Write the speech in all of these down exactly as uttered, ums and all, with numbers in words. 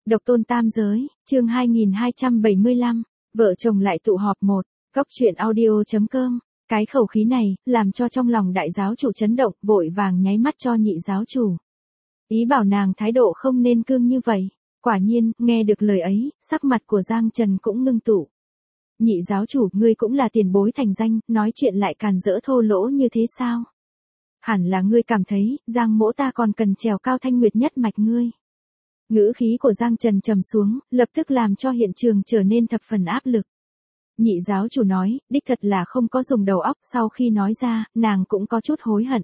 Độc tôn tam giới, chương hai nghìn hai trăm bảy mươi lăm, vợ chồng lại tụ họp một, cốc truyện audio chấm com. Cái khẩu khí này, làm cho trong lòng đại giáo chủ chấn động, vội vàng nháy mắt cho nhị giáo chủ. Ý bảo nàng thái độ không nên cương như vậy. Quả nhiên, nghe được lời ấy, sắc mặt của Giang Trần cũng ngưng tụ. Nhị giáo chủ, ngươi cũng là tiền bối thành danh, nói chuyện lại càn rỡ thô lỗ như thế sao? Hẳn là ngươi cảm thấy, Giang mỗ ta còn cần trèo cao thanh nguyệt nhất mạch ngươi. Ngữ khí của Giang Trần trầm xuống, lập tức làm cho hiện trường trở nên thập phần áp lực. Nhị giáo chủ nói, đích thật là không có dùng đầu óc, sau khi nói ra, nàng cũng có chút hối hận.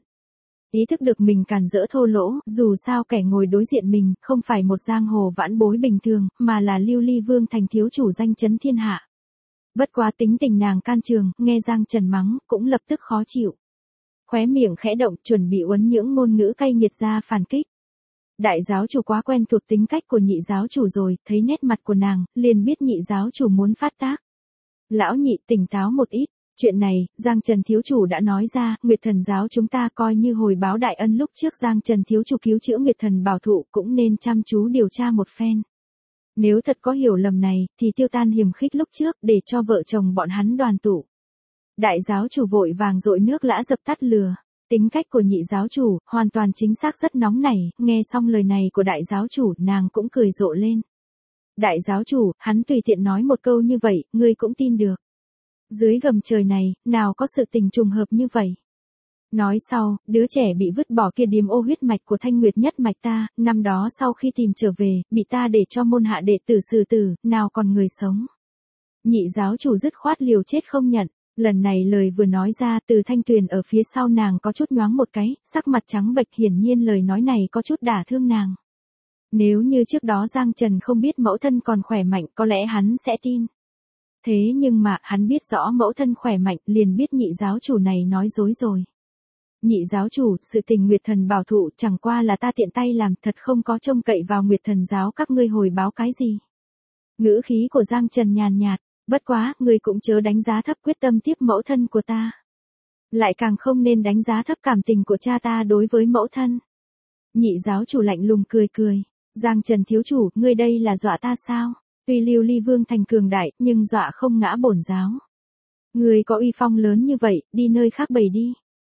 Ý thức được mình càn rỡ thô lỗ, dù sao kẻ ngồi đối diện mình, không phải một giang hồ vãn bối bình thường, mà là Lưu Ly Vương thành thiếu chủ danh chấn thiên hạ. Bất quá tính tình nàng can trường, nghe Giang Trần mắng, cũng lập tức khó chịu. Khóe miệng khẽ động, chuẩn bị uốn những ngôn ngữ cay nghiệt ra phản kích. Đại giáo chủ quá quen thuộc tính cách của nhị giáo chủ rồi, thấy nét mặt của nàng, liền biết nhị giáo chủ muốn phát tác. Lão nhị tỉnh táo một ít, chuyện này, Giang Trần thiếu chủ đã nói ra, Nguyệt Thần giáo chúng ta coi như hồi báo đại ân lúc trước Giang Trần thiếu chủ cứu chữa Nguyệt Thần bảo thụ cũng nên chăm chú điều tra một phen. Nếu thật có hiểu lầm này, thì tiêu tan hiềm khích lúc trước để cho vợ chồng bọn hắn đoàn tụ. Đại giáo chủ vội vàng dội nước lã dập tắt lửa. Tính cách của nhị giáo chủ, hoàn toàn chính xác rất nóng nảy, nghe xong lời này của đại giáo chủ, nàng cũng cười rộ lên. Đại giáo chủ, hắn tùy tiện nói một câu như vậy, ngươi cũng tin được. Dưới gầm trời này, nào có sự tình trùng hợp như vậy. Nói sau, đứa trẻ bị vứt bỏ kia điềm ô huyết mạch của thanh nguyệt nhất mạch ta, năm đó sau khi tìm trở về, bị ta để cho môn hạ đệ tử xử tử, nào còn người sống. Nhị giáo chủ dứt khoát liều chết không nhận. Lần này lời vừa nói ra, Từ Thanh Tuyền ở phía sau nàng có chút nhoáng một cái, sắc mặt trắng bệch, hiển nhiên lời nói này có chút đả thương nàng. Nếu như trước đó Giang Trần không biết mẫu thân còn khỏe mạnh, có lẽ hắn sẽ tin. Thế nhưng mà, hắn biết rõ mẫu thân khỏe mạnh, liền biết nhị giáo chủ này nói dối rồi. Nhị giáo chủ, sự tình Nguyệt Thần bảo thụ chẳng qua là ta tiện tay làm, thật không có trông cậy vào Nguyệt Thần giáo các ngươi hồi báo cái gì. Ngữ khí của Giang Trần nhàn nhạt. Bất quá, ngươi cũng chớ đánh giá thấp quyết tâm tiếp mẫu thân của ta. Lại càng không nên đánh giá thấp cảm tình của cha ta đối với mẫu thân. Nhị giáo chủ lạnh lùng cười cười. Giang Trần thiếu chủ, ngươi đây là dọa ta sao? Tuy Lưu Ly Vương thành cường đại, nhưng dọa không ngã bổn giáo. Ngươi có uy phong lớn như vậy, đi nơi khác bày đi.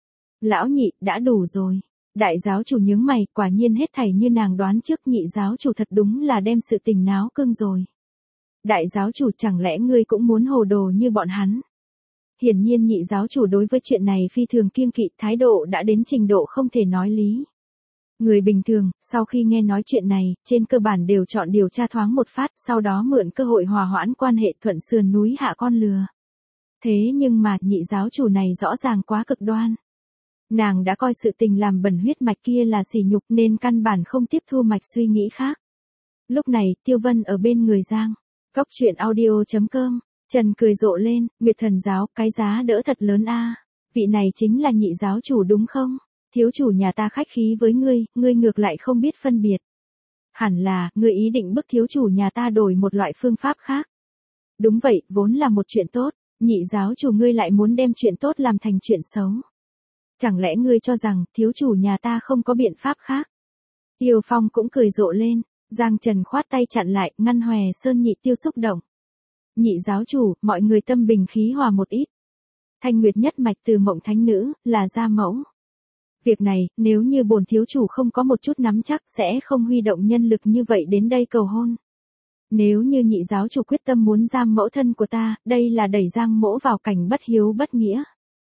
Lão nhị, đã đủ rồi. Đại giáo chủ nhướng mày, quả nhiên hết thảy như nàng đoán trước, nhị giáo chủ thật đúng là đem sự tình náo cương rồi. Đại giáo chủ, chẳng lẽ ngươi cũng muốn hồ đồ như bọn hắn? Hiển nhiên nhị giáo chủ đối với chuyện này phi thường kiêng kỵ, thái độ đã đến trình độ không thể nói lý. Người bình thường, sau khi nghe nói chuyện này, trên cơ bản đều chọn điều tra thoáng một phát, sau đó mượn cơ hội hòa hoãn quan hệ, thuận sườn núi hạ con lừa. Thế nhưng mà, nhị giáo chủ này rõ ràng quá cực đoan. Nàng đã coi sự tình làm bẩn huyết mạch kia là sỉ nhục, nên căn bản không tiếp thu mạch suy nghĩ khác. Lúc này, Tiêu Vân ở bên người Giang. Cốc truyện audio chấm com, Trần cười rộ lên, Nguyệt Thần giáo, cái giá đỡ thật lớn a. Vị này chính là nhị giáo chủ đúng không? Thiếu chủ nhà ta khách khí với ngươi, ngươi ngược lại không biết phân biệt. Hẳn là, ngươi ý định bức thiếu chủ nhà ta đổi một loại phương pháp khác. Đúng vậy, vốn là một chuyện tốt, nhị giáo chủ ngươi lại muốn đem chuyện tốt làm thành chuyện xấu. Chẳng lẽ ngươi cho rằng, thiếu chủ nhà ta không có biện pháp khác? Tiêu Phong cũng cười rộ lên. Giang Trần khoát tay chặn lại, ngăn Hòe Sơn nhị tiêu xúc động. Nhị giáo chủ, mọi người tâm bình khí hòa một ít. Thanh Nguyệt nhất mạch từ mộng thánh nữ, là gia mẫu. Việc này, nếu như bổn thiếu chủ không có một chút nắm chắc, sẽ không huy động nhân lực như vậy đến đây cầu hôn. Nếu như nhị giáo chủ quyết tâm muốn giam mẫu thân của ta, đây là đẩy Giang mỗ vào cảnh bất hiếu bất nghĩa.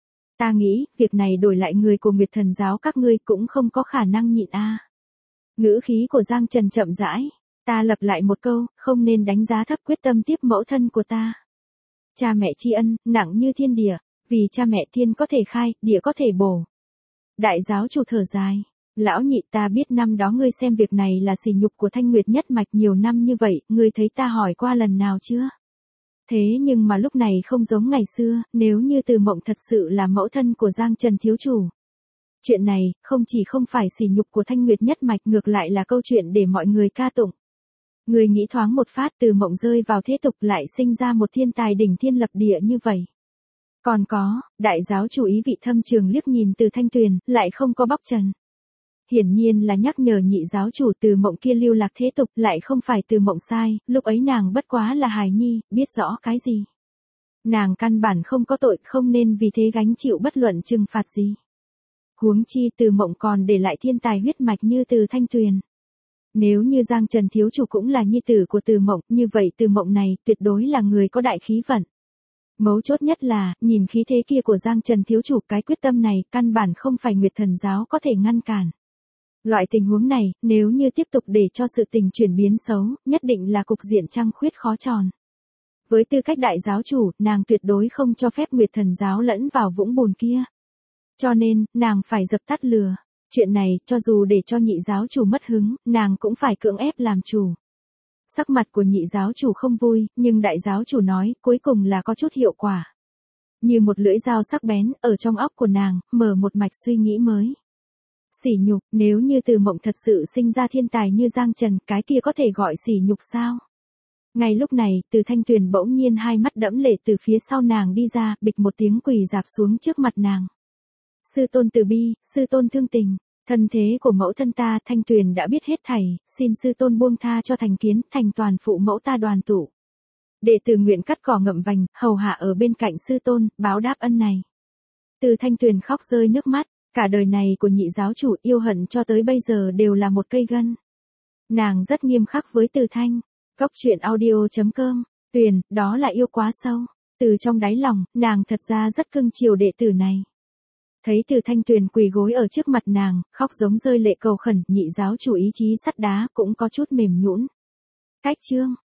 Ta nghĩ, việc này đổi lại người của Nguyệt Thần giáo các ngươi cũng không có khả năng nhịn a. Ngữ khí của Giang Trần chậm rãi, ta lặp lại một câu, không nên đánh giá thấp quyết tâm tiếp mẫu thân của ta. Cha mẹ tri ân, nặng như thiên địa, vì cha mẹ thiên có thể khai, địa có thể bổ. Đại giáo chủ thở dài, lão nhị, ta biết năm đó ngươi xem việc này là sỉ nhục của Thanh Nguyệt nhất mạch nhiều năm như vậy, ngươi thấy ta hỏi qua lần nào chưa? Thế nhưng mà lúc này không giống ngày xưa, nếu như Từ Mộng thật sự là mẫu thân của Giang Trần thiếu chủ. Chuyện này, không chỉ không phải sỉ nhục của Thanh Nguyệt nhất mạch, ngược lại là câu chuyện để mọi người ca tụng. Người nghĩ thoáng một phát, Từ Mộng rơi vào thế tục lại sinh ra một thiên tài đỉnh thiên lập địa như vậy. Còn có, đại giáo chủ ý vị thâm trường liếc nhìn Từ Thanh Tuyền, lại không có bóc trần. Hiển nhiên là nhắc nhở nhị giáo chủ Từ Mộng kia lưu lạc thế tục, lại không phải Từ Mộng sai, lúc ấy nàng bất quá là hài nhi, biết rõ cái gì. Nàng căn bản không có tội, không nên vì thế gánh chịu bất luận trừng phạt gì. Huống chi Từ Mộng còn để lại thiên tài huyết mạch như Từ Thanh Tuyền. Nếu như Giang Trần thiếu chủ cũng là nhi tử của Từ Mộng, như vậy Từ Mộng này tuyệt đối là người có đại khí vận. Mấu chốt nhất là, nhìn khí thế kia của Giang Trần thiếu chủ, cái quyết tâm này căn bản không phải Nguyệt Thần giáo có thể ngăn cản. Loại tình huống này, nếu như tiếp tục để cho sự tình chuyển biến xấu, nhất định là cục diện trăng khuyết khó tròn. Với tư cách đại giáo chủ, nàng tuyệt đối không cho phép Nguyệt Thần giáo lẫn vào vũng bùn kia. Cho nên, nàng phải dập tắt lửa. Chuyện này, cho dù để cho nhị giáo chủ mất hứng, nàng cũng phải cưỡng ép làm chủ. Sắc mặt của nhị giáo chủ không vui, nhưng đại giáo chủ nói, cuối cùng là có chút hiệu quả. Như một lưỡi dao sắc bén, ở trong óc của nàng, mở một mạch suy nghĩ mới. Sỉ nhục, nếu như Từ Mộng thật sự sinh ra thiên tài như Giang Trần, cái kia có thể gọi sỉ nhục sao? Ngay lúc này, Từ Thanh Tuyền bỗng nhiên hai mắt đẫm lệ từ phía sau nàng đi ra, bịch một tiếng quỳ rạp xuống trước mặt nàng. Sư tôn từ bi, sư tôn thương tình, thân thế của mẫu thân ta, Thanh Tuyền đã biết hết thảy, xin sư tôn buông tha cho thành kiến, thành toàn phụ mẫu ta đoàn tụ. Đệ tử nguyện cắt cỏ ngậm vành, hầu hạ ở bên cạnh sư tôn, báo đáp ân này. Từ Thanh Tuyền khóc rơi nước mắt, cả đời này của nhị giáo chủ yêu hận cho tới bây giờ đều là một cây gân. Nàng rất nghiêm khắc với Từ Thanh. Cốc truyện audio chấm com, Tuyền, đó là yêu quá sâu. Từ trong đáy lòng, nàng thật ra rất cưng chiều đệ tử này. Thấy Từ Thanh Tuyền quỳ gối ở trước mặt nàng, khóc giống rơi lệ cầu khẩn, nhị giáo chủ ý chí sắt đá cũng có chút mềm nhũn. Cách chương